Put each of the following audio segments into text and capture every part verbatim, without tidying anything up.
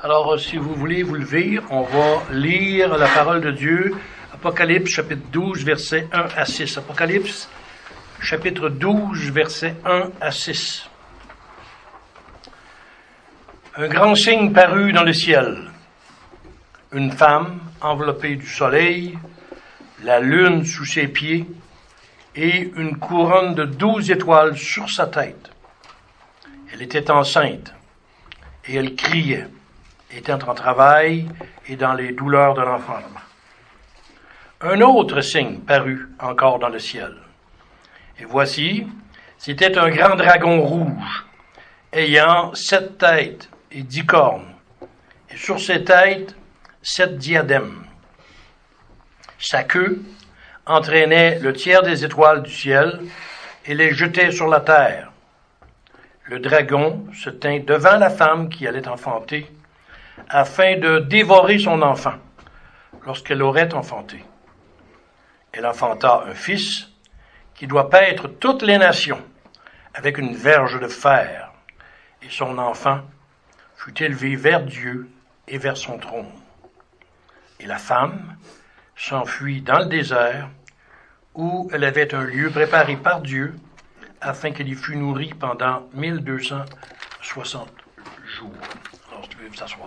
Alors, si vous voulez vous lever, on va lire la parole de Dieu, Apocalypse chapitre douze, versets un à six. Apocalypse chapitre douze, versets un à six. Un grand signe parut dans le ciel. Une femme enveloppée du soleil, la lune sous ses pieds et une couronne de douze étoiles sur sa tête. Elle était enceinte et elle criait, étant en travail et dans les douleurs de l'enfantement. Un autre signe parut encore dans le ciel. Et voici, c'était un grand dragon rouge, ayant sept têtes et dix cornes, et sur ses têtes, sept diadèmes. Sa queue entraînait le tiers des étoiles du ciel et les jetait sur la terre. Le dragon se tint devant la femme qui allait enfanter, afin de dévorer son enfant, lorsqu'elle aurait enfanté. Elle enfanta un fils, qui doit paître toutes les nations, avec une verge de fer, et son enfant fut élevé vers Dieu et vers son trône. Et la femme s'enfuit dans le désert, où elle avait un lieu préparé par Dieu, afin qu'elle y fût nourrie pendant mille deux cent soixante jours. Alors, si tu veux vous asseoir.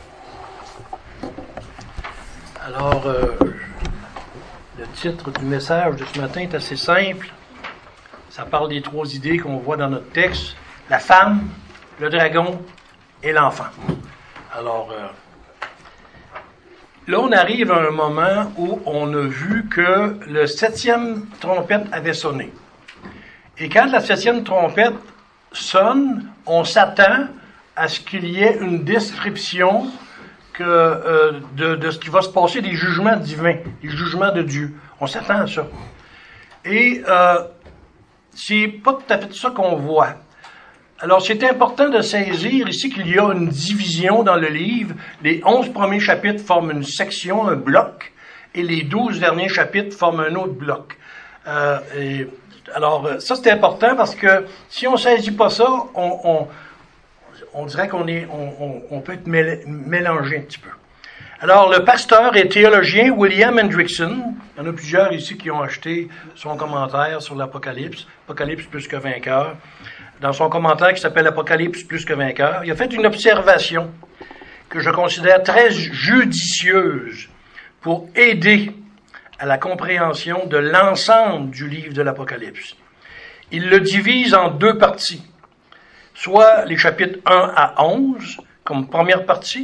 Alors, euh, le titre du message de ce matin est assez simple. Ça parle des trois idées qu'on voit dans notre texte. La femme, le dragon et l'enfant. Alors, euh, là, on arrive à un moment où on a vu que le septième trompette avait sonné. Et quand la septième trompette sonne, on s'attend à ce qu'il y ait une description que, euh, de, de ce qui va se passer, des jugements divins, des jugements de Dieu. On s'attend à ça. Et euh, c'est pas tout à fait ça qu'on voit. Alors, c'est important de saisir ici qu'il y a une division dans le livre. Les onze premiers chapitres forment une section, un bloc, et les douze derniers chapitres forment un autre bloc. Euh, et, alors, ça, c'est important parce que si on ne saisit pas ça, on, on, on dirait qu'on est, on, on, on peut être mêlé, mélangé un petit peu. Alors, le pasteur et théologien William Hendrickson, il y en a plusieurs ici qui ont acheté son commentaire sur l'Apocalypse, Apocalypse plus que vainqueur, dans son commentaire qui s'appelle Apocalypse plus que vainqueur, il a fait une observation que je considère très judicieuse pour aider à la compréhension de l'ensemble du livre de l'Apocalypse. Il le divise en deux parties, soit les chapitres un à onze, comme première partie,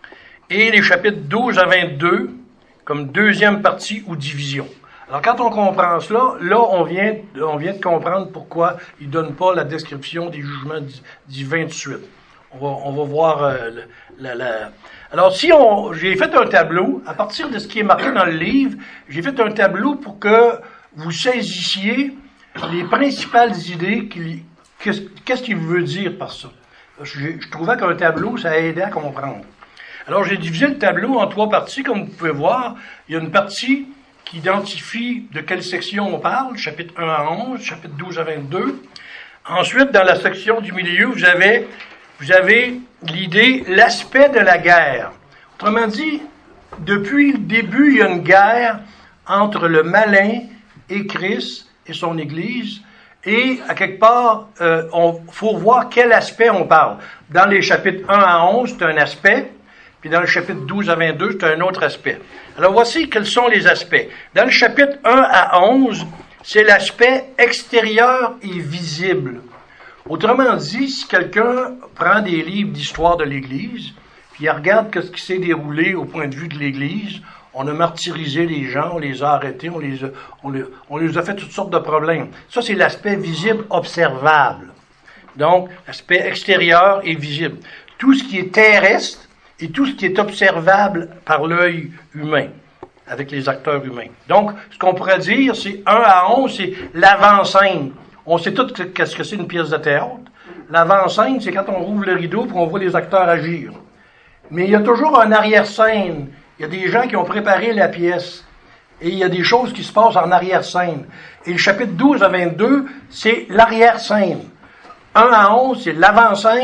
et les chapitres douze à vingt-deux, comme deuxième partie ou division. Alors, quand on comprend cela, là, on vient, on vient de comprendre pourquoi il ne donne pas la description des jugements divins tout de suite. On va, on va voir euh, la, la... Alors, si on, j'ai fait un tableau, à partir de ce qui est marqué dans le livre, j'ai fait un tableau pour que vous saisissiez les principales idées, qu'il, qu'est-ce, qu'est-ce qu'il veut dire par ça. Je, je trouvais qu'un tableau, ça aidait à comprendre. Alors, j'ai divisé le tableau en trois parties, comme vous pouvez voir. Il y a une partie qui identifie de quelle section on parle, chapitre un à onze, chapitre douze à vingt-deux. Ensuite, dans la section du milieu, vous avez... Vous avez l'idée, l'aspect de la guerre. Autrement dit, depuis le début, il y a une guerre entre le malin et Christ et son Église. Et, à quelque part, euh, on faut voir quel aspect on parle. Dans les chapitres un à onze, c'est un aspect. Puis dans le chapitre douze à vingt-deux, c'est un autre aspect. Alors, voici quels sont les aspects. Dans le chapitre un à onze, c'est l'aspect extérieur et visible. Autrement dit, si quelqu'un prend des livres d'histoire de l'Église, puis il regarde ce qui s'est déroulé au point de vue de l'Église, on a martyrisé les gens, on les a arrêtés, on les a, on les, on les a fait toutes sortes de problèmes. Ça, c'est l'aspect visible observable. Donc, l'aspect extérieur et visible. Tout ce qui est terrestre et tout ce qui est observable par l'œil humain, avec les acteurs humains. Donc, ce qu'on pourrait dire, c'est un à onze, c'est l'avant-scène. On sait tous qu'est-ce que c'est une pièce de théâtre. L'avant-scène, c'est quand on rouvre le rideau et on voit les acteurs agir. Mais il y a toujours un arrière-scène. Il y a des gens qui ont préparé la pièce. Et il y a des choses qui se passent en arrière-scène. Et le chapitre douze à vingt-deux, c'est l'arrière-scène. un à onze, c'est l'avant-scène.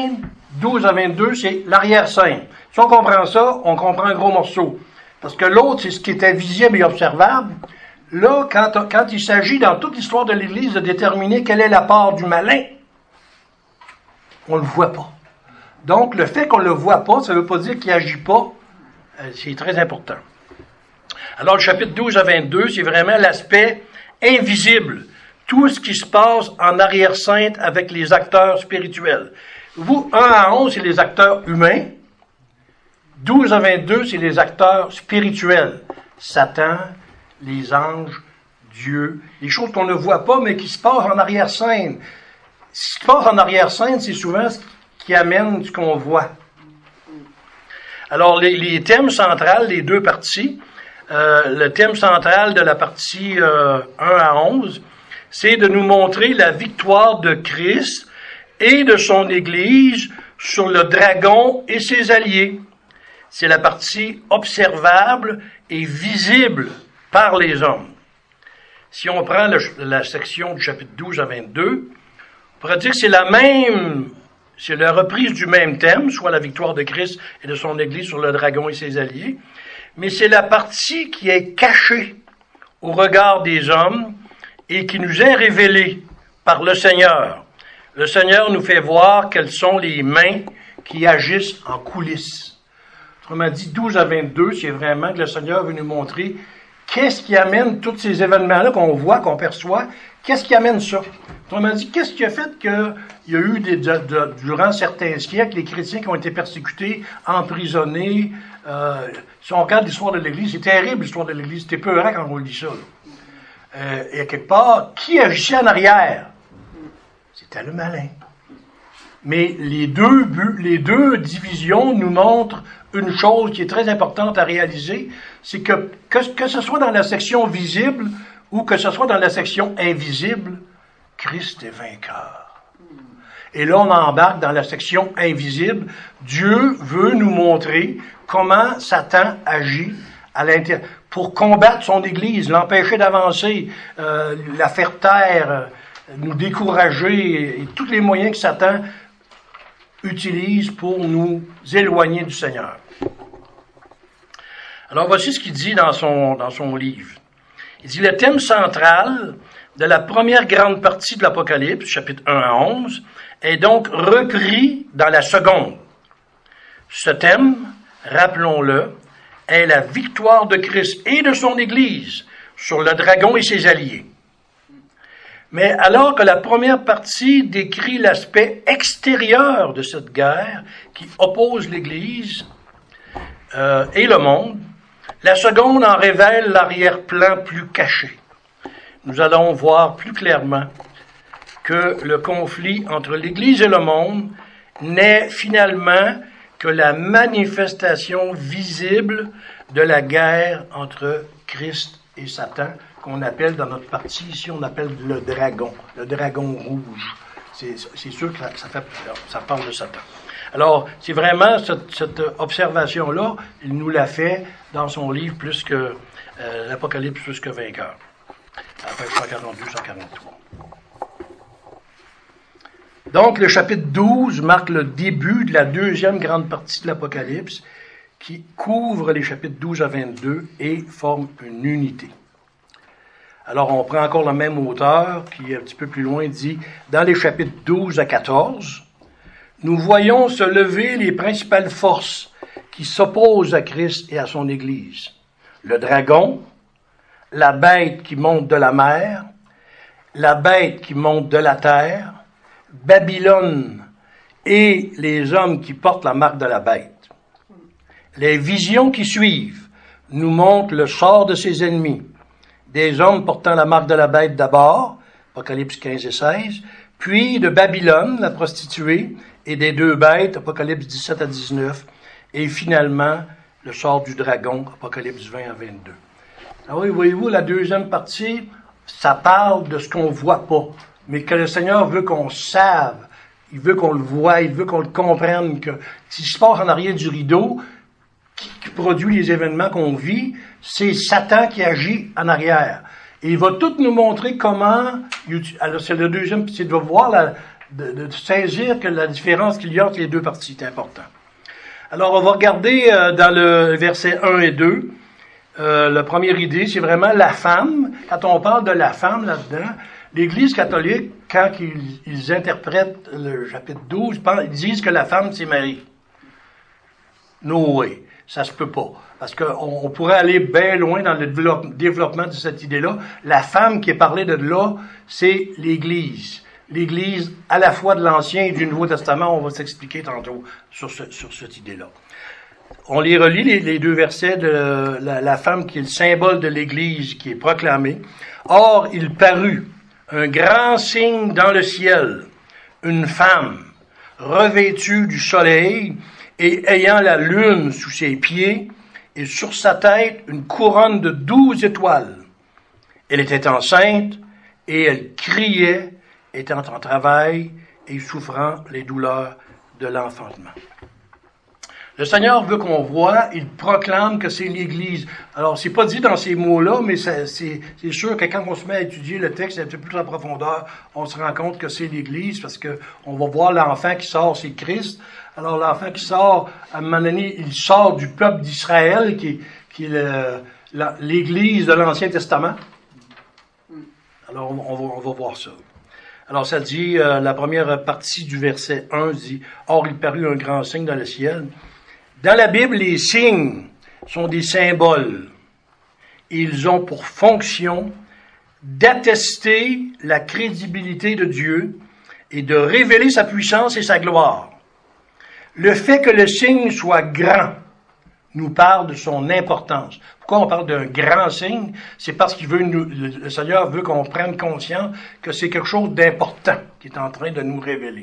douze à vingt-deux, c'est l'arrière-scène. Si on comprend ça, on comprend un gros morceau. Parce que l'autre, c'est ce qui était visible et observable. Là, quand, quand il s'agit, dans toute l'histoire de l'Église, de déterminer quelle est la part du malin, on ne le voit pas. Donc, le fait qu'on ne le voit pas, ça ne veut pas dire qu'il n'agit pas. Euh, c'est très important. Alors, le chapitre douze à vingt-deux, c'est vraiment l'aspect invisible. Tout ce qui se passe en arrière-scène avec les acteurs spirituels. Vous, un à onze, c'est les acteurs humains. douze à vingt-deux, c'est les acteurs spirituels. Satan, les anges, Dieu, les choses qu'on ne voit pas, mais qui se passent en arrière-scène. Ce qui se passe en arrière-scène, c'est souvent ce qui amène ce qu'on voit. Alors, les, les thèmes centraux, les deux parties, euh, le thème central de la partie euh, un à onze, c'est de nous montrer la victoire de Christ et de son Église sur le dragon et ses alliés. C'est la partie observable et visible par les hommes. Si on prend le, la section du chapitre douze à vingt-deux, on pourrait dire que c'est la même, c'est la reprise du même thème, soit la victoire de Christ et de son Église sur le dragon et ses alliés, mais c'est la partie qui est cachée au regard des hommes et qui nous est révélée par le Seigneur. Le Seigneur nous fait voir quelles sont les mains qui agissent en coulisses. Autrement dit, douze à vingt-deux, c'est vraiment que le Seigneur veut nous montrer qu'est-ce qui amène tous ces événements-là qu'on voit, qu'on perçoit, qu'est-ce qui amène ça? Autrement dit, qu'est-ce qui a fait qu'il y a eu, des, de, de, durant certains siècles, les chrétiens qui ont été persécutés, emprisonnés. Euh, si on regarde l'histoire de l'Église, c'est terrible l'histoire de l'Église, c'est peurant quand on lit ça. Euh, et à quelque part, qui agissait en arrière? C'était le malin. Mais les deux buts, les deux divisions nous montrent une chose qui est très importante à réaliser, c'est que, que que ce soit dans la section visible ou que ce soit dans la section invisible, Christ est vainqueur. Et là, on embarque dans la section invisible. Dieu veut nous montrer comment Satan agit à l'intérieur pour combattre son Église, l'empêcher d'avancer, euh, la faire taire, euh, nous décourager, et, et tous les moyens que Satan utilise pour nous éloigner du Seigneur. Alors, voici ce qu'il dit dans son, dans son livre. Il dit, le thème central de la première grande partie de l'Apocalypse, chapitre un à onze, est donc repris dans la seconde. Ce thème, rappelons-le, est la victoire de Christ et de son Église sur le dragon et ses alliés. Mais alors que la première partie décrit l'aspect extérieur de cette guerre qui oppose l'Église euh, et le monde, la seconde en révèle l'arrière-plan plus caché. Nous allons voir plus clairement que le conflit entre l'Église et le monde n'est finalement que la manifestation visible de la guerre entre Christ et Satan, qu'on appelle dans notre partie ici, on appelle le dragon, le dragon rouge. C'est, c'est sûr que ça, ça, fait, ça parle de Satan. Alors, c'est vraiment cette, cette observation-là, il nous l'a fait dans son livre plus que euh, l'Apocalypse plus que vainqueur. À page cent quarante-deux cent quarante-trois. Donc, le chapitre douze marque le début de la deuxième grande partie de l'Apocalypse qui couvre les chapitres douze à vingt-deux et forme une unité. Alors, on prend encore le même auteur qui, un petit peu plus loin, dit, dans les chapitres douze à quatorze, nous voyons se lever les principales forces qui s'opposent à Christ et à son Église. Le dragon, la bête qui monte de la mer, la bête qui monte de la terre, Babylone et les hommes qui portent la marque de la bête. Les visions qui suivent nous montrent le sort de ses ennemis. Des hommes portant la marque de la bête d'abord, Apocalypse quinze et seize, puis de Babylone, la prostituée, et des deux bêtes, Apocalypse dix-sept à dix-neuf, et finalement, le sort du dragon, Apocalypse vingt à vingt-deux. Alors oui, voyez-vous, la deuxième partie, ça parle de ce qu'on ne voit pas, mais que le Seigneur veut qu'on sache, il veut qu'on le voie, il veut qu'on le comprenne, que ce qui se passe en arrière du rideau, qui, qui produit les événements qu'on vit, c'est Satan qui agit en arrière. Et il va tout nous montrer comment, alors c'est le deuxième, c'est de voir la, de, de saisir que la différence qu'il y a entre les deux parties est important. Alors, on va regarder euh, dans le verset un et deux. Euh, la première idée, c'est vraiment la femme. Quand on parle de la femme là-dedans, l'Église catholique, quand ils, ils interprètent le chapitre douze, ils disent que la femme, c'est Marie. No way. Ça se peut pas. Parce qu'on on pourrait aller bien loin dans le développement de cette idée-là. La femme qui est parlée de là, c'est l'Église. L'Église à la fois de l'Ancien et du Nouveau Testament, on va s'expliquer tantôt sur, ce, sur cette idée-là. On les relit, les, les deux versets de la, la femme qui est le symbole de l'Église qui est proclamée. Or, il parut un grand signe dans le ciel, une femme revêtue du soleil et ayant la lune sous ses pieds et sur sa tête une couronne de douze étoiles. Elle était enceinte et elle criait, étant en travail et souffrant les douleurs de l'enfantement. Le Seigneur veut qu'on voit, il proclame que c'est l'Église. Alors, c'est pas dit dans ces mots-là, mais c'est, c'est, c'est sûr que quand on se met à étudier le texte un peu plus en profondeur, on se rend compte que c'est l'Église, parce que on va voir l'enfant qui sort, c'est Christ. Alors, l'enfant qui sort, à un moment donné, il sort du peuple d'Israël, qui, qui est le, la, l'Église de l'Ancien Testament. Alors, on, on, va, on va voir ça. Alors, ça dit, euh, la première partie du verset un dit, « Or, il parut un grand signe dans le ciel. » Dans la Bible, les signes sont des symboles. Ils ont pour fonction d'attester la crédibilité de Dieu et de révéler sa puissance et sa gloire. Le fait que le signe soit grand nous parle de son importance. Pourquoi on parle d'un grand signe? C'est parce qu'il veut nous, le Seigneur veut qu'on prenne conscience que c'est quelque chose d'important qui est en train de nous révéler.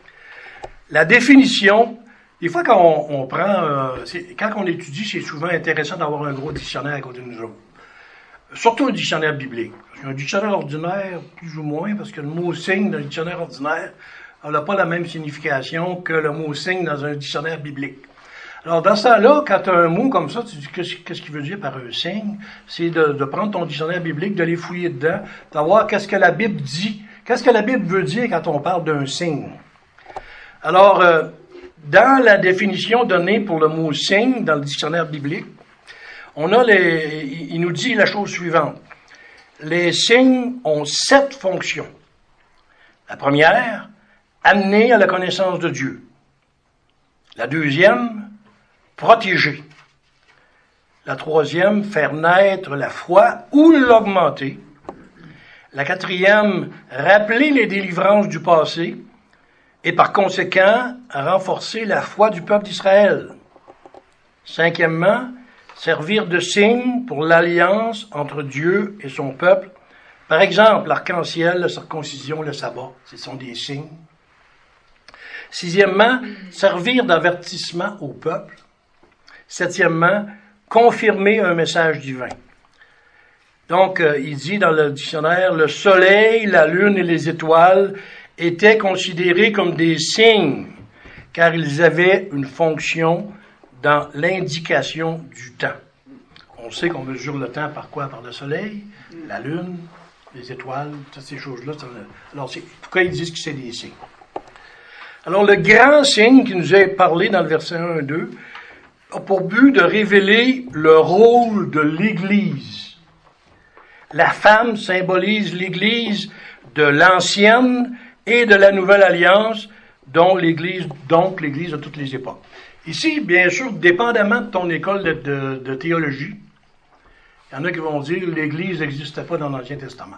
La définition, des fois quand on, on prend, euh, c'est, quand on étudie, c'est souvent intéressant d'avoir un gros dictionnaire à côté de nous autres. Surtout un dictionnaire biblique. Un dictionnaire ordinaire, plus ou moins, parce que le mot signe dans le dictionnaire ordinaire n'a pas la même signification que le mot signe dans un dictionnaire biblique. Alors, dans ce temps-là, quand tu as un mot comme ça, tu dis qu'est-ce, qu'est-ce qu'il veut dire par un signe? C'est de, de prendre ton dictionnaire biblique, de les fouiller dedans, de voir qu'est-ce que la Bible dit. Qu'est-ce que la Bible veut dire quand on parle d'un signe? Alors, euh, dans la définition donnée pour le mot signe dans le dictionnaire biblique, on a les, il nous dit la chose suivante. Les signes ont sept fonctions. La première, amener à la connaissance de Dieu. La deuxième, protéger. La troisième, faire naître la foi ou l'augmenter. La quatrième, rappeler les délivrances du passé et par conséquent, renforcer la foi du peuple d'Israël. Cinquièmement, servir de signe pour l'alliance entre Dieu et son peuple. Par exemple, l'arc-en-ciel, la circoncision, le sabbat, ce sont des signes. Sixièmement, servir d'avertissement au peuple. Septièmement, confirmer un message divin. Donc, euh, il dit dans le dictionnaire, le soleil, la lune et les étoiles étaient considérés comme des signes, car ils avaient une fonction dans l'indication du temps. On sait qu'on mesure le temps par quoi? Par le soleil, la lune, les étoiles, toutes ces choses-là. Alors, c'est, pourquoi ils disent que c'est des signes? Alors, le grand signe qui nous est parlé dans le verset un et deux a pour but de révéler le rôle de l'Église. La femme symbolise l'Église de l'Ancienne et de la Nouvelle Alliance, dont l'Église, donc l'Église de toutes les époques. Ici, bien sûr, dépendamment de ton école de, de, de théologie, il y en a qui vont dire que l'Église n'existait pas dans l'Ancien Testament.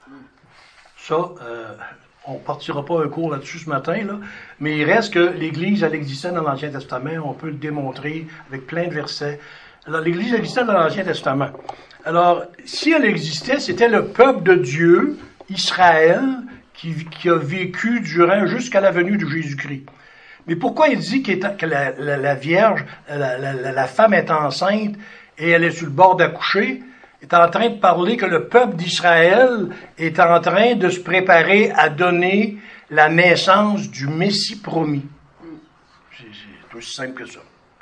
Ça, euh, on ne partira pas un cours là-dessus ce matin, là, mais il reste que l'Église, elle existait dans l'Ancien Testament, on peut le démontrer avec plein de versets. Alors, l'Église existait dans l'Ancien Testament. Alors, si elle existait, c'était le peuple de Dieu, Israël, qui, qui a vécu durant jusqu'à la venue de Jésus-Christ. Mais pourquoi il dit que la, la, la Vierge, la, la, la femme est enceinte et elle est sur le bord d'accoucher? Est en train de parler que le peuple d'Israël est en train de se préparer à donner la naissance du Messie promis. C'est, c'est aussi simple que ça.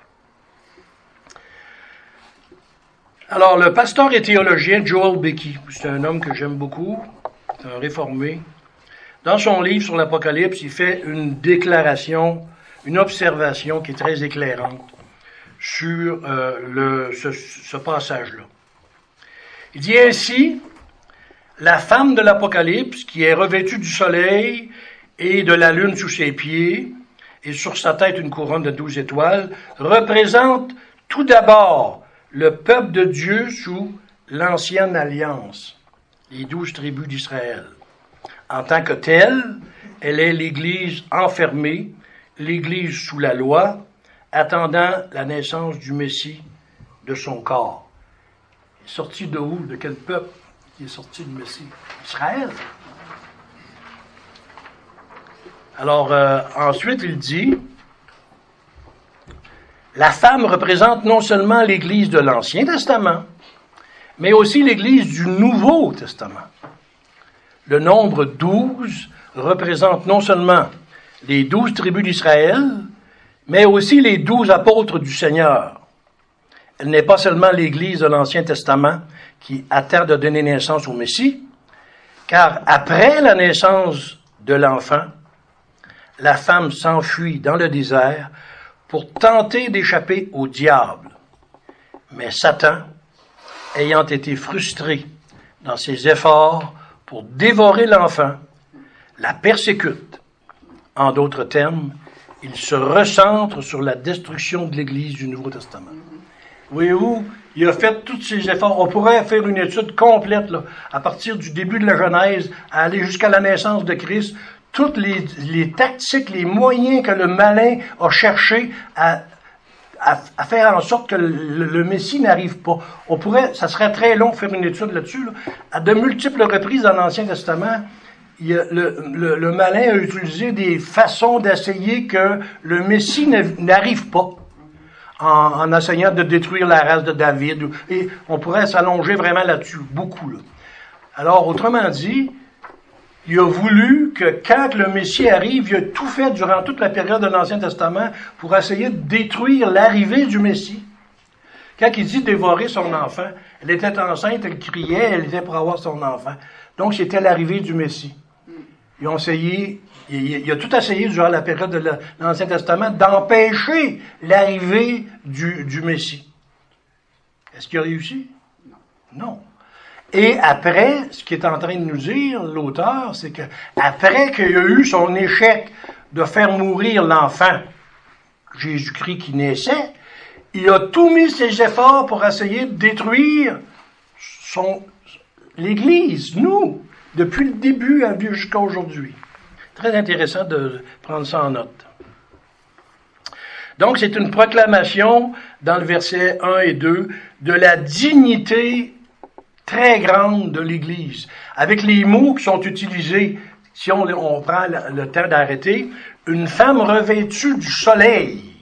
Alors, le pasteur et théologien Joel Beeke, c'est un homme que j'aime beaucoup, c'est un réformé, Dans son livre sur l'Apocalypse, il fait une déclaration, une observation qui est très éclairante sur euh, le, ce, ce passage-là. Il dit ainsi, la femme de l'Apocalypse, qui est revêtue du soleil et de la lune sous ses pieds, et sur sa tête une couronne de douze étoiles, représente tout d'abord le peuple de Dieu sous l'ancienne alliance, les douze tribus d'Israël. En tant que telle, elle est l'Église enfermée, l'Église sous la loi, attendant la naissance du Messie de son corps. Il est sorti de où? De quel peuple qui est sorti du Messie? Israël. Alors, euh, ensuite, il dit, la femme représente non seulement l'Église de l'Ancien Testament, mais aussi l'Église du Nouveau Testament. Le nombre douze représente non seulement les douze tribus d'Israël, mais aussi les douze apôtres du Seigneur. Elle n'est pas seulement l'Église de l'Ancien Testament qui attend de donner naissance au Messie, car après la naissance de l'enfant, la femme s'enfuit dans le désert pour tenter d'échapper au diable. Mais Satan, ayant été frustré dans ses efforts pour dévorer l'enfant, la persécute. En d'autres termes, il se recentre sur la destruction de l'Église du Nouveau Testament. Voyez-vous, il a fait tous ses efforts. On pourrait faire une étude complète, là, à partir du début de la Genèse, à aller jusqu'à la naissance de Christ, toutes les, les tactiques, les moyens que le malin a cherché à, à, à faire en sorte que le, le Messie n'arrive pas. On pourrait, ça serait très long de faire une étude là-dessus, là. À de multiples reprises dans l'Ancien Testament, il y a, le, le, le malin a utilisé des façons d'essayer que le Messie n'arrive pas. En, en essayant de détruire la race de David. Et on pourrait s'allonger vraiment là-dessus, beaucoup. Là. Alors, autrement dit, il a voulu que quand le Messie arrive, il a tout fait durant toute la période de l'Ancien Testament pour essayer de détruire l'arrivée du Messie. Quand il dit dévorer son enfant, elle était enceinte, elle criait, elle était pour avoir son enfant. Donc, c'était l'arrivée du Messie. Ils ont essayé, il, il a tout essayé durant la période de l'Ancien Testament d'empêcher l'arrivée du, du Messie. Est-ce qu'il a réussi? Non. Non. Et après, ce qu'il est en train de nous dire, l'auteur, c'est que après qu'il a eu son échec de faire mourir l'enfant, Jésus-Christ qui naissait, il a tout mis ses efforts pour essayer de détruire son, l'Église, nous, depuis le début jusqu'à aujourd'hui. Très intéressant de prendre ça en note. Donc, c'est une proclamation, dans le verset un et deux, de la dignité très grande de l'Église. Avec les mots qui sont utilisés, si on, on prend le, le temps d'arrêter, une femme revêtue du soleil.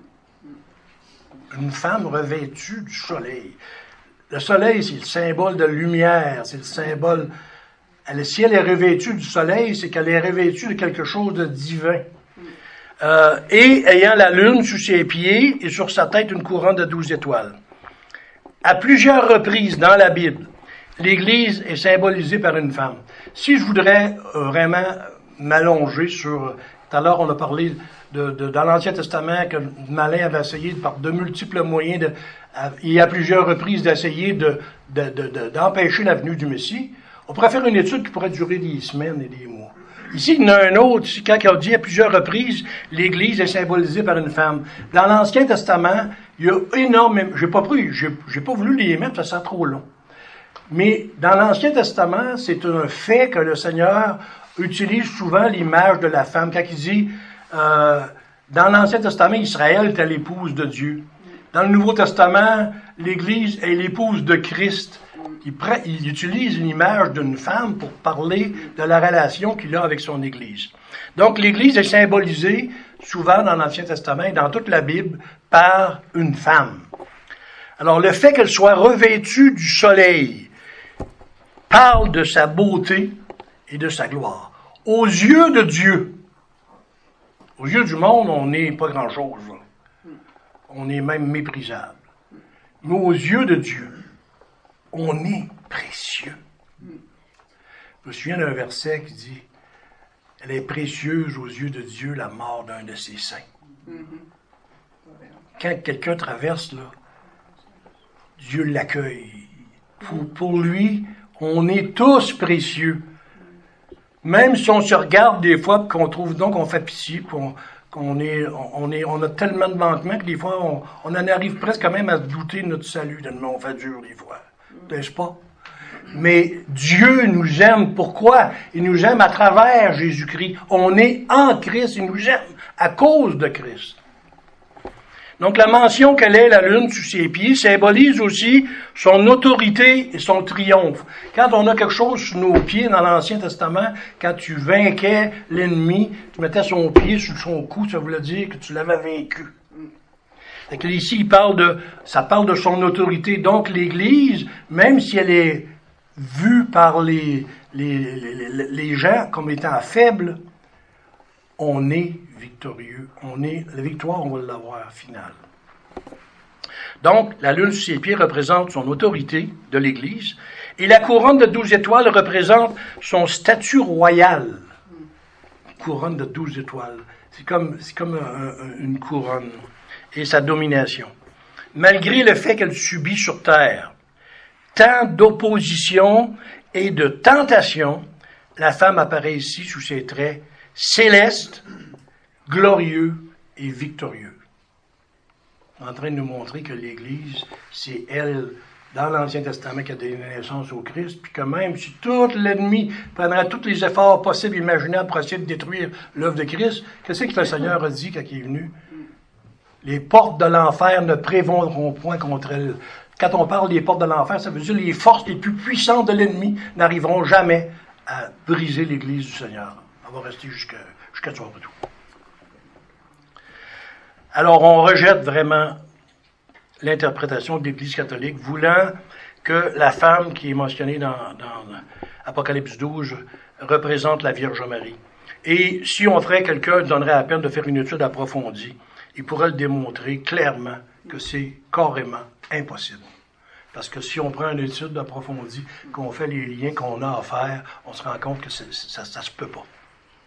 Une femme revêtue du soleil. Le soleil, c'est le symbole de lumière, c'est le symbole... Elle, si elle est revêtue du soleil, c'est qu'elle est revêtue de quelque chose de divin. Euh, et ayant la lune sous ses pieds et sur sa tête une couronne de douze étoiles. À plusieurs reprises dans la Bible, l'Église est symbolisée par une femme. Si je voudrais vraiment m'allonger sur... Tout à l'heure, on a parlé de, de, dans l'Ancien Testament que Malin avait essayé par de multiples moyens, de, et à plusieurs reprises, d'essayer de, de, de, de, d'empêcher la venue du Messie. On pourrait faire une étude qui pourrait durer des semaines et des mois. Ici, il y en a un autre, quand il a dit à plusieurs reprises, l'Église est symbolisée par une femme. Dans l'Ancien Testament, il y a énormément, j'ai pas pris, j'ai, j'ai pas voulu les mettre, ça sera trop long. Mais dans l'Ancien Testament, c'est un fait que le Seigneur utilise souvent l'image de la femme. Quand il dit, euh, dans l'Ancien Testament, Israël était l'épouse de Dieu. Dans le Nouveau Testament, l'Église est l'épouse de Christ. Il, prend, il utilise une image d'une femme pour parler de la relation qu'il a avec son Église. Donc, l'Église est symbolisée souvent dans l'Ancien Testament et dans toute la Bible par une femme. Alors, le fait qu'elle soit revêtue du soleil parle de sa beauté et de sa gloire. Aux yeux de Dieu, aux yeux du monde, on n'est pas grand-chose. On est même méprisable. Mais aux yeux de Dieu, on est précieux. Je me souviens d'un verset qui dit elle est précieuse aux yeux de Dieu, la mort d'un de ses saints. Quand quelqu'un traverse, là, Dieu l'accueille. Pour, pour lui, on est tous précieux. Même si on se regarde des fois, qu'on trouve donc qu'on fait pitié, qu'on, qu'on est, on, est, on a tellement de manquements que des fois, on, on en arrive presque quand même à se douter de notre salut, tellement on fait dur des fois. N'est-ce pas? Mais Dieu nous aime. Pourquoi? Il nous aime à travers Jésus-Christ. On est en Christ. Il nous aime à cause de Christ. Donc la mention qu'elle est la lune sous ses pieds symbolise aussi son autorité et son triomphe. Quand on a quelque chose sous nos pieds dans l'Ancien Testament, quand tu vainquais l'ennemi, tu mettais son pied sur son cou, ça voulait dire que tu l'avais vaincu. Fait que ici, il parle de, ça parle de son autorité. Donc l'Église, même si elle est vue par les, les, les, les gens comme étant faibles, on est victorieux. On est, la victoire, on va l'avoir finale. Donc, la lune sur ses pieds représente son autorité de l'Église et la couronne de douze étoiles représente son statut royal. Couronne de douze étoiles. C'est comme, c'est comme un, une couronne et sa domination. Malgré le fait qu'elle subit sur terre tant d'opposition et de tentation, la femme apparaît ici sous ses traits céleste, glorieux et victorieux. En train de nous montrer que l'Église, c'est elle, dans l'Ancien Testament, qui a donné naissance au Christ, puis que même si tout l'ennemi prendrait tous les efforts possibles et imaginables pour essayer de détruire l'œuvre de Christ, qu'est-ce que le Seigneur a dit quand il est venu? Les portes de l'enfer ne prévaudront point contre elle. Quand on parle des portes de l'enfer, ça veut dire que les forces les plus puissantes de l'ennemi n'arriveront jamais à briser l'Église du Seigneur. On va rester jusqu'à, jusqu'à ce soir de tout. Alors, on rejette vraiment l'interprétation de l'Église catholique, voulant que la femme qui est mentionnée dans, dans Apocalypse douze représente la Vierge Marie. Et si on ferait quelqu'un donnerait la peine de faire une étude approfondie, il pourrait le démontrer clairement que c'est carrément impossible. Parce que si on prend une étude approfondie, qu'on fait les liens qu'on a à faire, on se rend compte que c'est, ça ne se peut pas.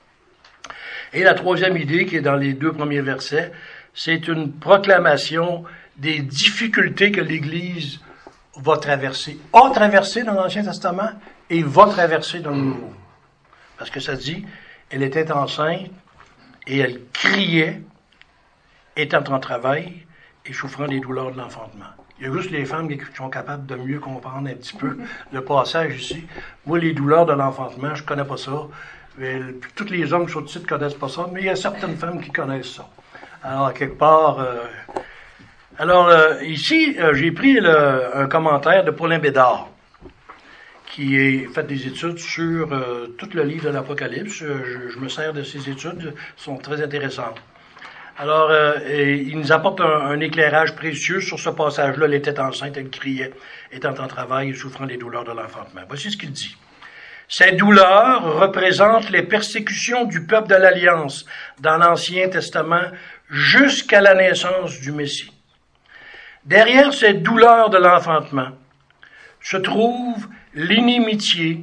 Et la troisième idée, qui est dans les deux premiers versets, c'est une proclamation des difficultés que l'Église va traverser, a traversé dans l'Ancien Testament et va traverser dans le Nouveau. Parce que ça dit, elle était enceinte et elle criait, étant en travail et souffrant des douleurs de l'enfantement. Il y a juste les femmes qui sont capables de mieux comprendre un petit peu le passage ici. Moi, les douleurs de l'enfantement, je ne connais pas ça. Mais, tous les hommes qui sont ici ne connaissent pas ça, mais il y a certaines femmes qui connaissent ça. Alors, quelque part... Euh, alors, euh, ici, euh, j'ai pris le, un commentaire de Paulin Bédard, qui a fait des études sur euh, tout le livre de l'Apocalypse. Je, je me sers de ces études, elles sont très intéressantes. Alors, euh, et il nous apporte un, un éclairage précieux sur ce passage-là. Elle était enceinte, elle criait, étant en travail et souffrant des douleurs de l'enfantement. Voici ce qu'il dit. Ces douleurs représentent les persécutions du peuple de l'Alliance dans l'Ancien Testament jusqu'à la naissance du Messie. Derrière ces douleurs de l'enfantement se trouve l'inimitié,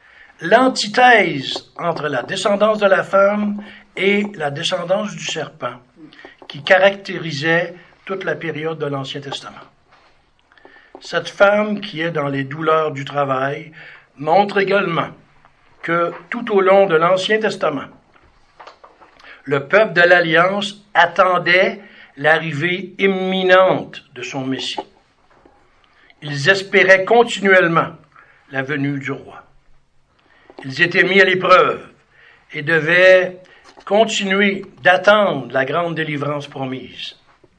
l'antithèse entre la descendance de la femme et la descendance du serpent, qui caractérisait toute la période de l'Ancien Testament. Cette femme qui est dans les douleurs du travail montre également que tout au long de l'Ancien Testament, le peuple de l'Alliance attendait l'arrivée imminente de son Messie. Ils espéraient continuellement la venue du roi. Ils étaient mis à l'épreuve et devaient continuer d'attendre la grande délivrance promise.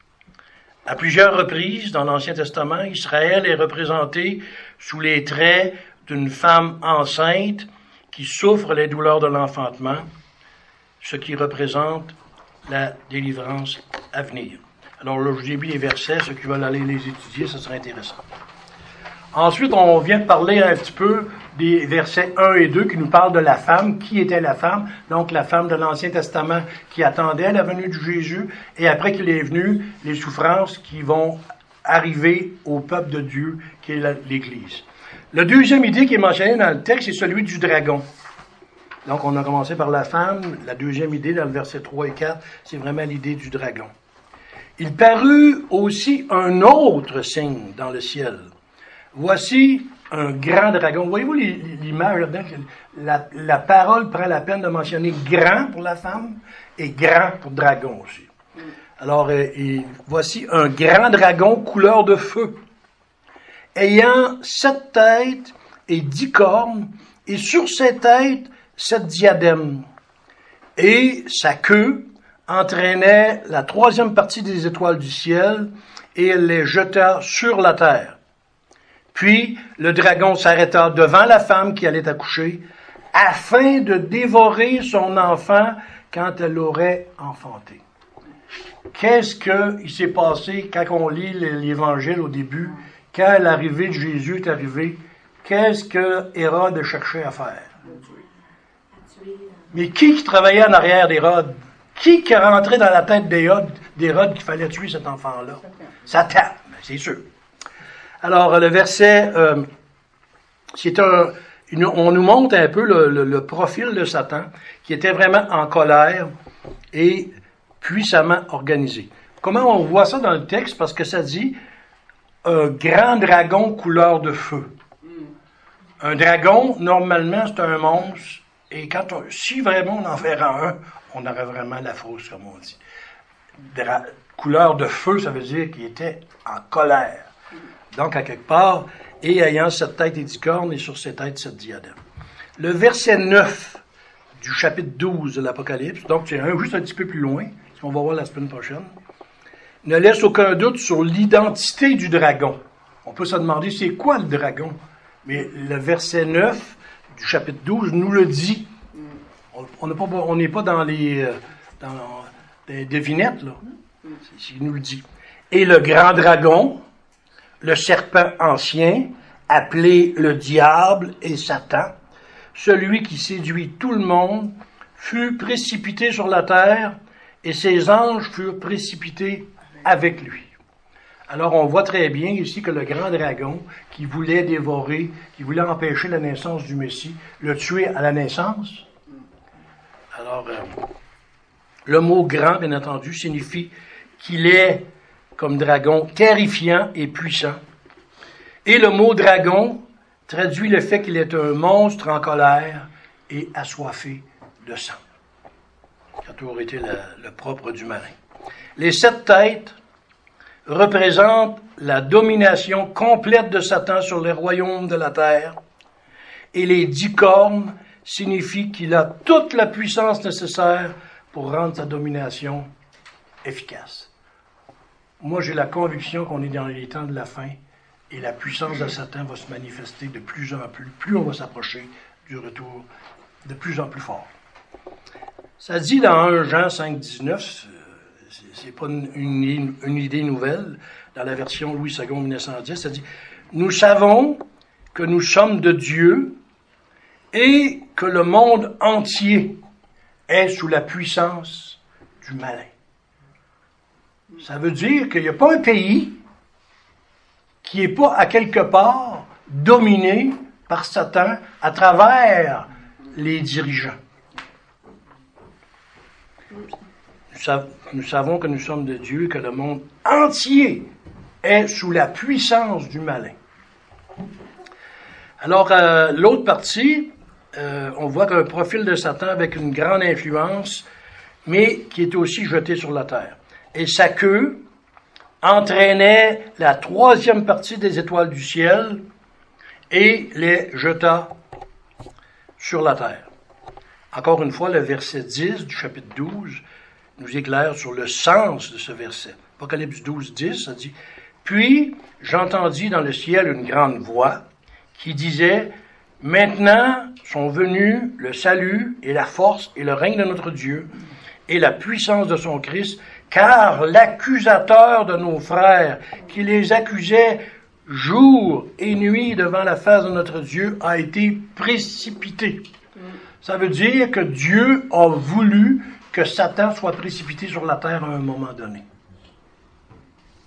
À plusieurs reprises, dans l'Ancien Testament, Israël est représenté sous les traits d'une femme enceinte qui souffre les douleurs de l'enfantement, ce qui représente la délivrance à venir. Alors là, je vous ai mis les versets, ceux qui veulent aller les étudier, ce serait intéressant. Ensuite, on vient de parler un petit peu des versets un et deux qui nous parlent de la femme. Qui était la femme? Donc, la femme de l'Ancien Testament qui attendait la venue de Jésus. Et après qu'il est venu, les souffrances qui vont arriver au peuple de Dieu, qui est l'Église. La deuxième idée qui est mentionnée dans le texte, c'est celui du dragon. Donc, on a commencé par la femme. La deuxième idée, dans le verset trois et quatre, c'est vraiment l'idée du dragon. Il parut aussi un autre signe dans le ciel. Voici un grand dragon. Voyez-vous l'image là-dedans? La, la parole prend la peine de mentionner grand pour la femme et grand pour dragon aussi. Alors, euh, et voici un grand dragon couleur de feu, ayant sept têtes et dix cornes, et sur ses têtes, sept diadèmes. Et sa queue entraînait la troisième partie des étoiles du ciel, et elle les jeta sur la terre. Puis, le dragon s'arrêta devant la femme qui allait accoucher, afin de dévorer son enfant quand elle l'aurait enfanté. Qu'est-ce qu'il s'est passé quand on lit l'Évangile au début, quand l'arrivée de Jésus est arrivée? Qu'est-ce que Hérode cherchait à faire? Mais qui qui travaillait en arrière d'Hérode? Qui qui rentrait dans la tête d'Hérode, d'Hérode qu'il fallait tuer cet enfant-là? Satan, c'est sûr. Alors, le verset, euh, c'est un, une, on nous montre un peu le, le, le profil de Satan, qui était vraiment en colère et puissamment organisé. Comment on voit ça dans le texte? Parce que ça dit un grand dragon couleur de feu. Un dragon, normalement, c'est un monstre. Et quand on, si vraiment on en verrait un, on aurait vraiment la fausse, comme on dit. Dra- couleur de feu, ça veut dire qu'il était en colère. Donc, à quelque part, et ayant sept têtes et dix cornes, et sur ses têtes sept diadèmes. Le verset neuf du chapitre douze de l'Apocalypse, donc c'est un, juste un petit peu plus loin, ce qu'on va voir la semaine prochaine, ne laisse aucun doute sur l'identité du dragon. On peut se demander, c'est quoi le dragon? Mais le verset neuf du chapitre douze nous le dit. On n'est pas, on n'est pas dans les, dans les devinettes, là. C'est, il nous le dit. Et le grand dragon, le serpent ancien, appelé le diable et Satan, celui qui séduit tout le monde, fut précipité sur la terre, et ses anges furent précipités avec lui. Alors, on voit très bien ici que le grand dragon, qui voulait dévorer, qui voulait empêcher la naissance du Messie, le tuer à la naissance. Alors, euh, le mot grand, bien entendu, signifie qu'il est, comme dragon, terrifiant et puissant. Et le mot dragon traduit le fait qu'il est un monstre en colère et assoiffé de sang. Ça a toujours été le, le propre du marin. Les sept têtes représentent la domination complète de Satan sur les royaumes de la terre, et les dix cornes signifient qu'il a toute la puissance nécessaire pour rendre sa domination efficace. Moi, j'ai la conviction qu'on est dans les temps de la fin, et la puissance de Satan va se manifester de plus en plus. Plus on va s'approcher du retour, de plus en plus fort. Ça dit dans un Jean cinq dix-neuf, c'est pas une, une, une idée nouvelle, dans la version Louis second mille neuf cent dix, ça dit « Nous savons que nous sommes de Dieu et que le monde entier est sous la puissance du malin. » Ça veut dire qu'il n'y a pas un pays qui n'est pas à quelque part dominé par Satan à travers les dirigeants. Nous savons que nous sommes de Dieu et que le monde entier est sous la puissance du malin. Alors, euh, l'autre partie, euh, on voit un profil de Satan avec une grande influence, mais qui est aussi jeté sur la terre. Et sa queue entraînait la troisième partie des étoiles du ciel et les jeta sur la terre. Encore une fois, le verset dix du chapitre douze nous éclaire sur le sens de ce verset. Apocalypse douze, dix, ça dit « Puis j'entendis dans le ciel une grande voix qui disait « Maintenant sont venus le salut et la force et le règne de notre Dieu et la puissance de son Christ, car l'accusateur de nos frères qui les accusait jour et nuit devant la face de notre Dieu a été précipité. » Ça veut dire que Dieu a voulu que Satan soit précipité sur la terre à un moment donné.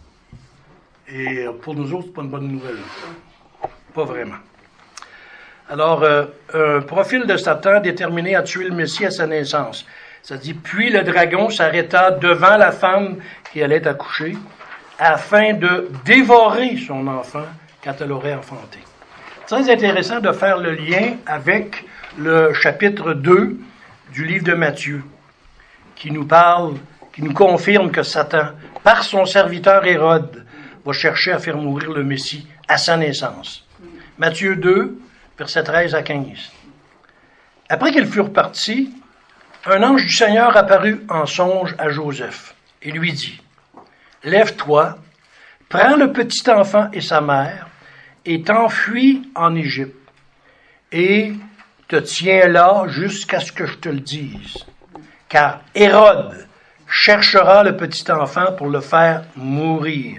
Et pour nous autres, c'est pas une bonne nouvelle. Pas vraiment. Alors, euh, un profil de Satan déterminé à tuer le Messie à sa naissance. Ça dit, puis le dragon s'arrêta devant la femme qui allait accoucher, afin de dévorer son enfant quand elle aurait enfanté. Très intéressant de faire le lien avec le chapitre deux du livre de Matthieu, qui nous parle, qui nous confirme que Satan, par son serviteur Hérode, va chercher à faire mourir le Messie à sa naissance. Matthieu deux, versets treize à quinze. Après qu'ils furent partis, un ange du Seigneur apparut en songe à Joseph et lui dit, « Lève-toi, prends le petit enfant et sa mère, et t'enfuis en Égypte, et te tiens là jusqu'à ce que je te le dise. Car Hérode cherchera le petit enfant pour le faire mourir. »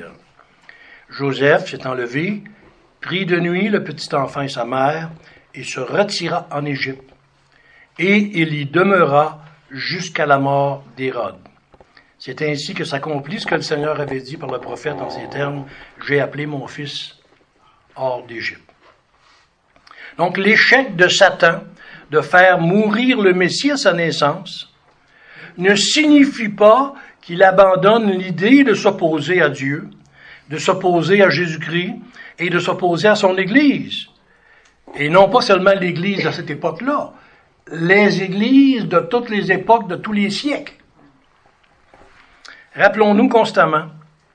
Joseph s'étant levé, prit de nuit le petit enfant et sa mère, et se retira en Égypte. Et il y demeura jusqu'à la mort d'Hérode. C'est ainsi que s'accomplit ce que le Seigneur avait dit par le prophète en ces termes, « J'ai appelé mon fils hors d'Égypte. » Donc l'échec de Satan de faire mourir le Messie à sa naissance ne signifie pas qu'il abandonne l'idée de s'opposer à Dieu, de s'opposer à Jésus-Christ et de s'opposer à son Église. Et non pas seulement l'Église à cette époque-là, les Églises de toutes les époques, de tous les siècles. Rappelons-nous constamment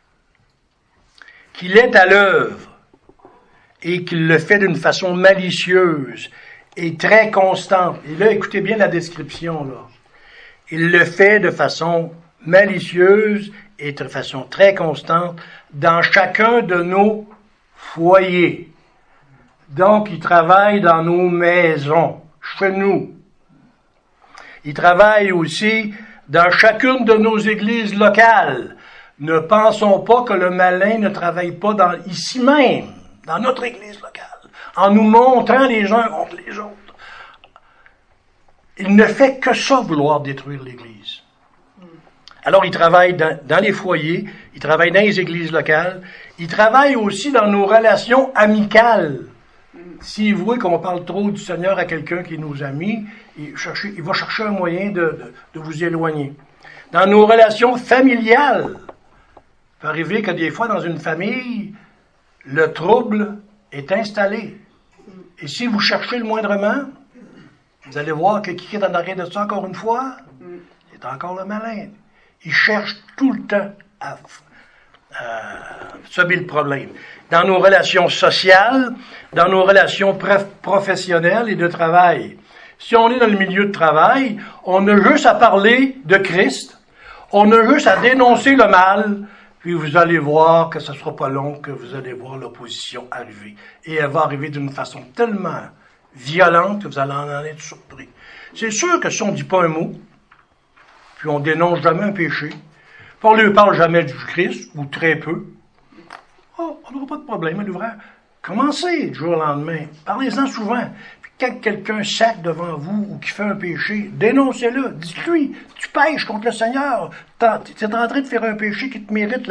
qu'il est à l'œuvre et qu'il le fait d'une façon malicieuse et très constante. Et là, écoutez bien la description, là. Il le fait de façon malicieuse et de façon très constante dans chacun de nos foyers. Donc, il travaille dans nos maisons, chez nous. Il travaille aussi dans chacune de nos églises locales. Ne pensons pas que le malin ne travaille pas dans, ici même, dans notre église locale, en nous montrant les uns contre les autres. Il ne fait que ça, vouloir détruire l'Église. Alors, il travaille dans, dans les foyers, il travaille dans les églises locales, il travaille aussi dans nos relations amicales. S'il voit qu'on parle trop du Seigneur à quelqu'un qui est nos amis, il, cherche, il va chercher un moyen de, de, de vous éloigner. Dans nos relations familiales, il peut arriver que des fois, dans une famille, le trouble est installé. Et si vous cherchez le moindrement, vous allez voir que qui est en arrière de ça encore une fois, c'est encore le malin. Il cherche tout le temps à, à semer le problème. Dans nos relations sociales, dans nos relations professionnelles et de travail. Si on est dans le milieu de travail, on a juste à parler de Christ, on a juste à dénoncer le mal, puis vous allez voir que ce ne sera pas long que vous allez voir l'opposition arriver. Et elle va arriver d'une façon tellement violente que vous allez en être surpris. C'est sûr que si on ne dit pas un mot, puis on dénonce jamais un péché, puis on ne lui parle jamais du Christ, ou très peu, oh, on n'aura pas de problème à l'ouvrir. Commencez du jour au lendemain. Parlez-en souvent. Puis quand quelqu'un sac devant vous ou qui fait un péché, dénoncez-le. Dites-lui, tu pêches contre le Seigneur. Tu es en train de faire un péché qui te mérite.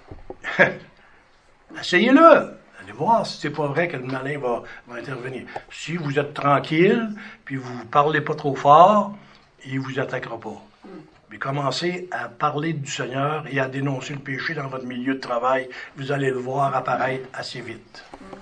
Essayez-le. Allez voir si c'est pas vrai que le malin va, va intervenir. Si vous êtes tranquille, puis vous ne parlez pas trop fort, il ne vous attaquera pas. Mais commencez à parler du Seigneur et à dénoncer le péché dans votre milieu de travail. Vous allez le voir apparaître assez vite.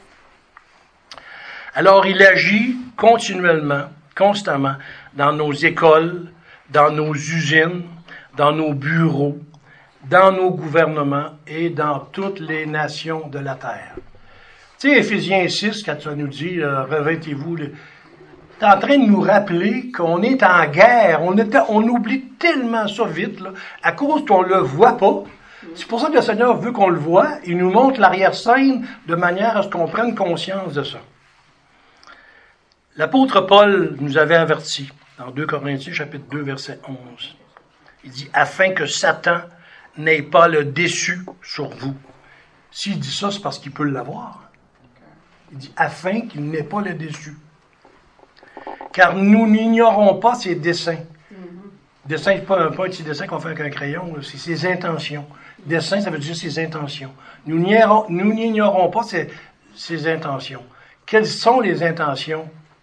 Alors, il agit continuellement, constamment, dans nos écoles, dans nos usines, dans nos bureaux, dans nos gouvernements et dans toutes les nations de la terre. Tu sais, Éphésiens six, quand ça nous dit euh, « Revêtez-vous », c'est en train de nous rappeler qu'on est en guerre. On, est, on oublie tellement ça vite, là, à cause qu'on ne le voit pas. C'est pour ça que le Seigneur veut qu'on le voit. Il nous montre l'arrière-scène de manière à ce qu'on prenne conscience de ça. L'apôtre Paul nous avait averti dans deux Corinthiens, chapitre deux, verset onze. Il dit « Afin que Satan n'ait pas le déçu sur vous. » S'il dit ça, c'est parce qu'il peut l'avoir. Il dit « Afin qu'il n'ait pas le déçu. » Car nous n'ignorons pas ses desseins. Mm-hmm. Dessein, c'est pas un, pas un petit dessin qu'on fait avec un crayon, là, c'est ses intentions. Dessein, ça veut dire ses intentions. Nous n'ignorons, nous n'ignorons pas ses, ses intentions. Quelles sont les intentions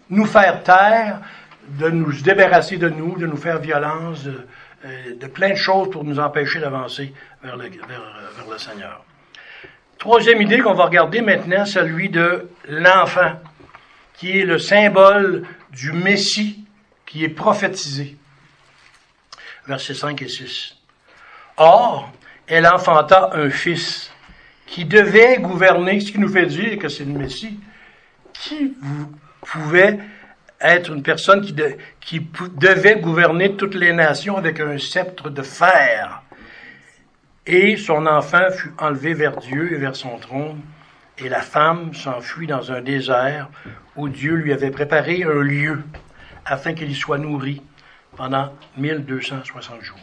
nous faire taire, de nous débarrasser de nous, de nous faire violence, de, de plein de choses pour nous empêcher d'avancer vers le, vers, vers le Seigneur. Troisième idée qu'on va regarder maintenant, celui de l'enfant, qui est le symbole du Messie qui est prophétisé. Versets cinq et six. Or, elle enfanta un fils qui devait gouverner, ce qui nous fait dire que c'est le Messie, qui pouvait être une personne qui, de, qui pou, devait gouverner toutes les nations avec un sceptre de fer. Et son enfant fut enlevé vers Dieu et vers son trône, et la femme s'enfuit dans un désert où Dieu lui avait préparé un lieu afin qu'il y soit nourri pendant mille deux cent soixante jours.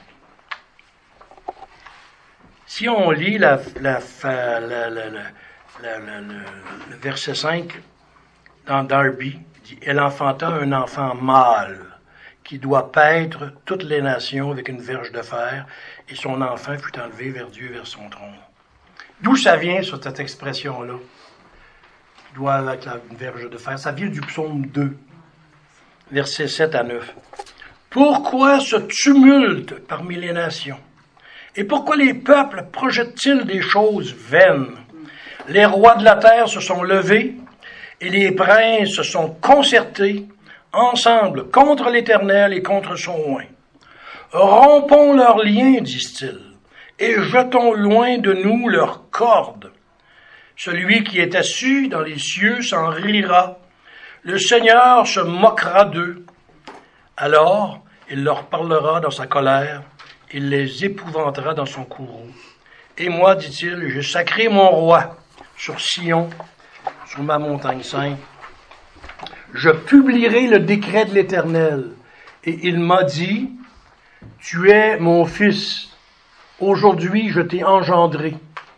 Si on lit la, la, la, la, la, la, la, la, le verset cinq dans Darby, dit, elle enfanta un enfant mâle qui doit paître toutes les nations avec une verge de fer, et son enfant fut enlevé vers Dieu, vers son trône. D'où ça vient, sur cette expression-là? Qui doit avec une verge de fer. Ça vient du psaume deux, versets sept à neuf. Pourquoi ce tumulte parmi les nations? Et pourquoi les peuples projettent-ils des choses vaines? Les rois de la terre se sont levés, et les princes se sont concertés ensemble contre l'Éternel et contre son oint. Rompons leurs liens, disent-ils, et jetons loin de nous leurs cordes. Celui qui est assis dans les cieux s'en rira. Le Seigneur se moquera d'eux. Alors, il leur parlera dans sa colère, il les épouvantera dans son courroux. Et moi, dit-il, j'ai sacré mon roi sur Sion, sur ma montagne sainte. Je publierai le décret de l'Éternel. Et il m'a dit, tu es mon fils. Aujourd'hui, je t'ai engendré.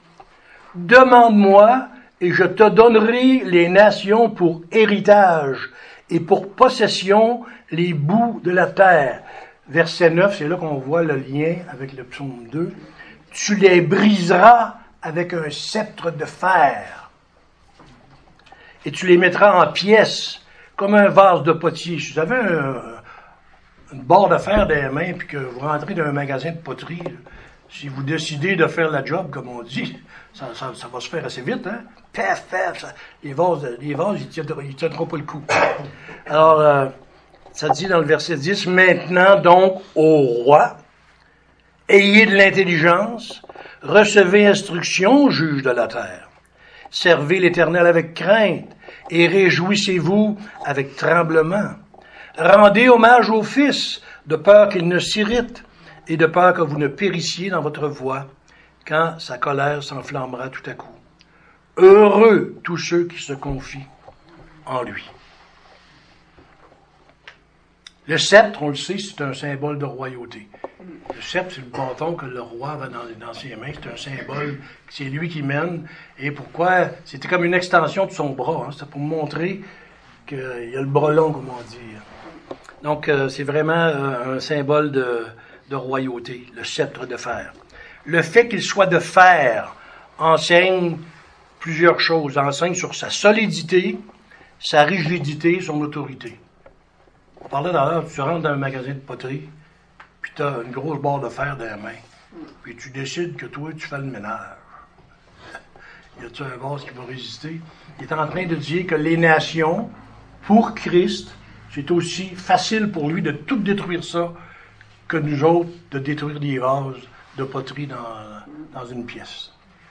Demande-moi et je te donnerai les nations pour héritage et pour possession les bouts de la terre. Verset neuf, c'est là qu'on voit le lien avec le psaume deux. Tu les briseras avec un sceptre de fer et tu les mettras en pièces comme un vase de potier. Si vous avez un, une barre de fer dans les mains puis que vous rentrez dans un magasin de poterie, si vous décidez de faire la job, comme on dit, ça, ça, ça va se faire assez vite, hein? Paf, paf, ça, les vases, les vases, ils tiendront, ils tiendront pas le coup. Alors, euh, ça dit dans le verset dix, maintenant donc, ô roi, ayez de l'intelligence, recevez instruction, juge de la terre. Servez l'Éternel avec crainte et réjouissez-vous avec tremblement. Rendez hommage au Fils, de peur qu'il ne s'irrite et de peur que vous ne périssiez dans votre voie quand sa colère s'enflammera tout à coup. Heureux tous ceux qui se confient en lui. Le sceptre, on le sait, c'est un symbole de royauté. Le sceptre, c'est le bâton que le roi avait dans, dans ses mains. C'est un symbole, c'est lui qui mène. Et pourquoi? C'était comme une extension de son bras. Hein. C'était pour montrer qu'il y a le bras long, comme on dit. Donc, euh, c'est vraiment euh, un symbole de, de royauté, le sceptre de fer. Le fait qu'il soit de fer enseigne plusieurs choses. Enseigne sur sa solidité, sa rigidité, son autorité. On parlait d'ailleurs, tu rentres dans un magasin de poterie, puis tu as une grosse barre de fer dans les mains, puis tu décides que toi, tu fais le ménage. Y a-t-il un vase qui va résister? Il est en train de dire que les nations, pour Christ, c'est aussi facile pour lui de tout détruire ça que nous autres de détruire des vases de poterie dans, dans une pièce.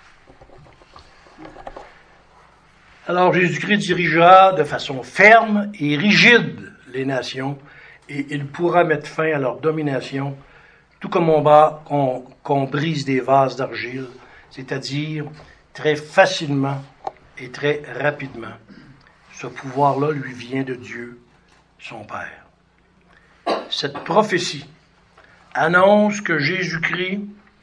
Alors Jésus-Christ dirigera de façon ferme et rigide les nations, et il pourra mettre fin à leur domination, tout comme on, bat, qu'on, qu'on brise des vases d'argile, c'est-à-dire très facilement et très rapidement. Ce pouvoir-là lui vient de Dieu, son Père. Cette prophétie annonce que Jésus-Christ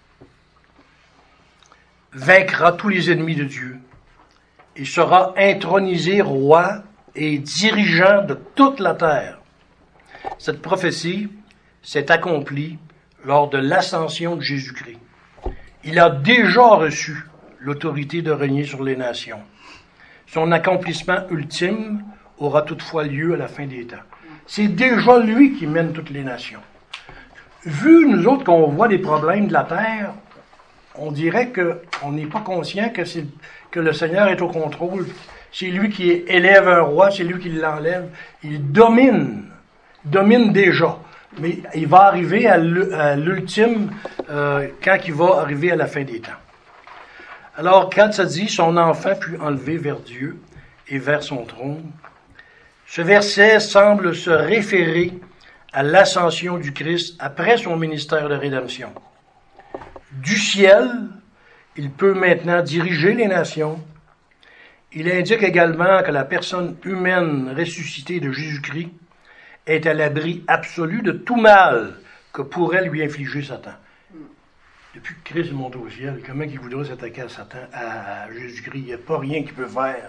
vaincra tous les ennemis de Dieu et sera intronisé roi et dirigeant de toute la terre. Cette prophétie s'est accomplie lors de l'ascension de Jésus-Christ. Il a déjà reçu l'autorité de régner sur les nations. Son accomplissement ultime aura toutefois lieu à la fin des temps. C'est déjà lui qui mène toutes les nations. Vu, nous autres, qu'on voit les problèmes de la terre, on dirait qu'on n'est pas conscient que, c'est, que le Seigneur est au contrôle. C'est lui qui élève un roi, c'est lui qui l'enlève. Il domine, domine déjà. Mais il va arriver à l'ultime euh, quand il va arriver à la fin des temps. Alors, quand ça dit « son enfant fut enlevé vers Dieu et vers son trône », ce verset semble se référer à l'ascension du Christ après son ministère de rédemption. Du ciel, il peut maintenant diriger les nations. Il indique également que la personne humaine ressuscitée de Jésus-Christ est à l'abri absolu de tout mal que pourrait lui infliger Satan. Depuis que Christ est monté au ciel, comment il voudrait s'attaquer à Satan, à Jésus-Christ? Il n'y a pas rien qu'il peut faire.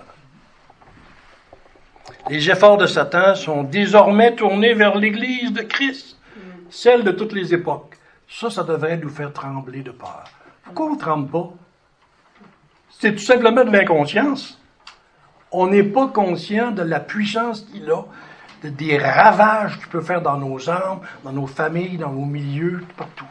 Les efforts de Satan sont désormais tournés vers l'Église de Christ, celle de toutes les époques. Ça, ça devrait nous faire trembler de peur. Pourquoi on ne tremble pas? C'est tout simplement de l'inconscience. On n'est pas conscient de la puissance qu'il a, de, des ravages qu'il peut faire dans nos âmes, dans nos familles, dans nos milieux, partout.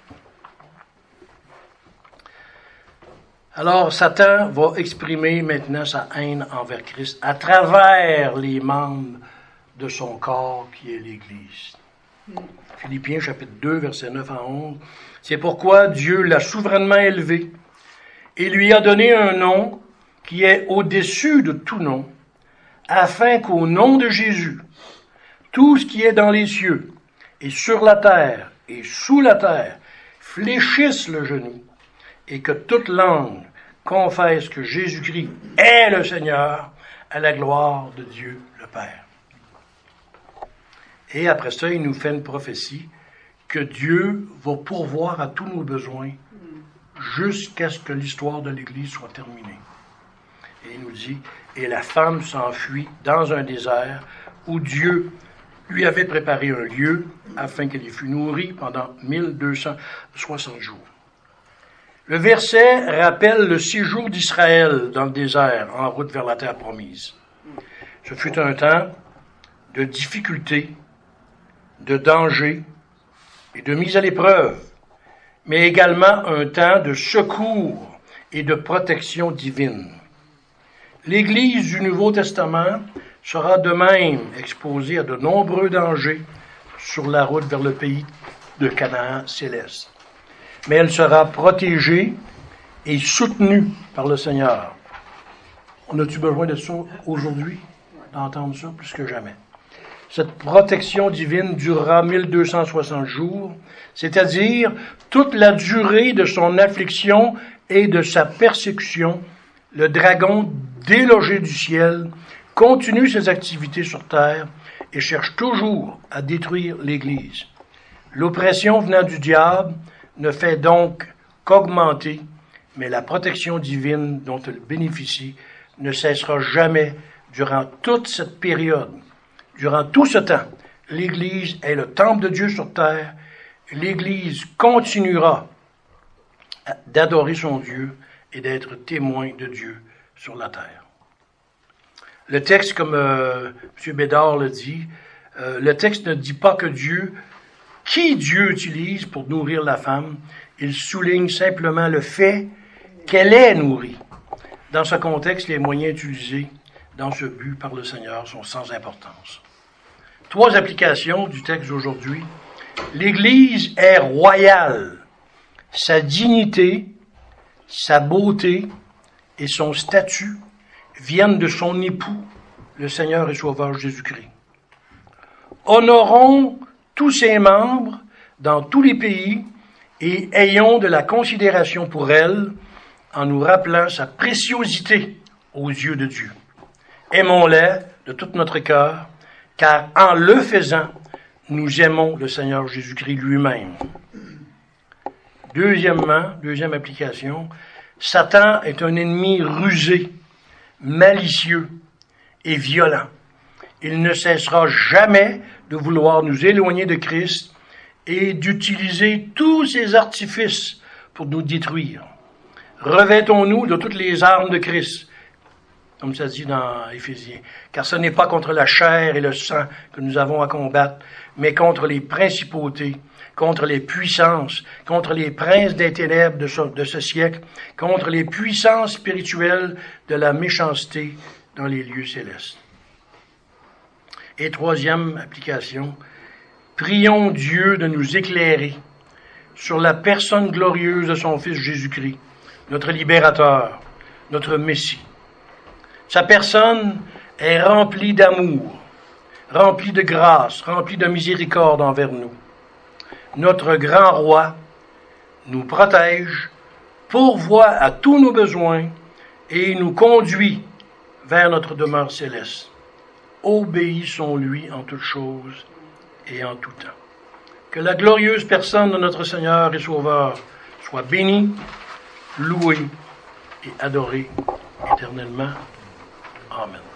Alors, Satan va exprimer maintenant sa haine envers Christ à travers les membres de son corps qui est l'Église. Philippiens chapitre deux, versets neuf à onze. C'est pourquoi Dieu l'a souverainement élevé et lui a donné un nom qui est au-dessus de tout nom, afin qu'au nom de Jésus, tout ce qui est dans les cieux et sur la terre et sous la terre fléchisse le genou, et que toute langue confesse que Jésus-Christ est le Seigneur, à la gloire de Dieu le Père. Et après ça, il nous fait une prophétie que Dieu va pourvoir à tous nos besoins jusqu'à ce que l'histoire de l'Église soit terminée. Et il nous dit, et la femme s'enfuit dans un désert où Dieu lui avait préparé un lieu afin qu'elle y fût nourrie pendant mille deux cent soixante jours. Le verset rappelle le séjour d'Israël dans le désert, en route vers la terre promise. Ce fut un temps de difficulté, de danger et de mise à l'épreuve, mais également un temps de secours et de protection divine. L'Église du Nouveau Testament sera de même exposée à de nombreux dangers sur la route vers le pays de Canaan céleste. Mais elle sera protégée et soutenue par le Seigneur. On a-tu besoin de ça aujourd'hui, d'entendre ça plus que jamais? Cette protection divine durera mille deux cent soixante jours, c'est-à-dire toute la durée de son affliction et de sa persécution. Le dragon, délogé du ciel, continue ses activités sur terre et cherche toujours à détruire l'Église. L'oppression venant du diable ne fait donc qu'augmenter, mais la protection divine dont elle bénéficie ne cessera jamais durant toute cette période. Durant tout ce temps, l'Église est le temple de Dieu sur terre. L'Église continuera d'adorer son Dieu et d'être témoin de Dieu sur la terre. Le texte, comme euh, M. Bédard le dit, euh, le texte ne dit pas que Dieu qui Dieu utilise pour nourrir la femme. Il souligne simplement le fait qu'elle est nourrie. Dans ce contexte, les moyens utilisés dans ce but par le Seigneur sont sans importance. Trois applications du texte d'aujourd'hui. L'Église est royale. Sa dignité, sa beauté et son statut viennent de son époux, le Seigneur et Sauveur Jésus-Christ. Honorons tous ses membres dans tous les pays et ayons de la considération pour elle en nous rappelant sa préciosité aux yeux de Dieu. Aimons-les de tout notre cœur, car en le faisant, nous aimons le Seigneur Jésus-Christ lui-même. Deuxièmement, deuxième application, Satan est un ennemi rusé, malicieux et violent. Il ne cessera jamais de vouloir nous éloigner de Christ et d'utiliser tous ses artifices pour nous détruire. Revêtons-nous de toutes les armes de Christ. comme ça dit dans Éphésiens. Car ce n'est pas contre la chair et le sang que nous avons à combattre, mais contre les principautés, contre les puissances, contre les princes des ténèbres de ce, de ce siècle, contre les puissances spirituelles de la méchanceté dans les lieux célestes. Et troisième application, prions Dieu de nous éclairer sur la personne glorieuse de son Fils Jésus-Christ, notre libérateur, notre Messie. Sa personne est remplie d'amour, remplie de grâce, remplie de miséricorde envers nous. Notre grand roi nous protège, pourvoit à tous nos besoins et nous conduit vers notre demeure céleste. Obéissons-lui en toutes choses et en tout temps. Que la glorieuse personne de notre Seigneur et Sauveur soit bénie, louée et adorée éternellement. Amen.